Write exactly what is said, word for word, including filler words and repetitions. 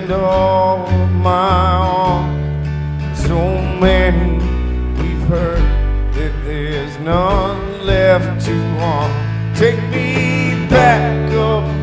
and all of my own. So many we've heard that there's none left to harm. Take me back up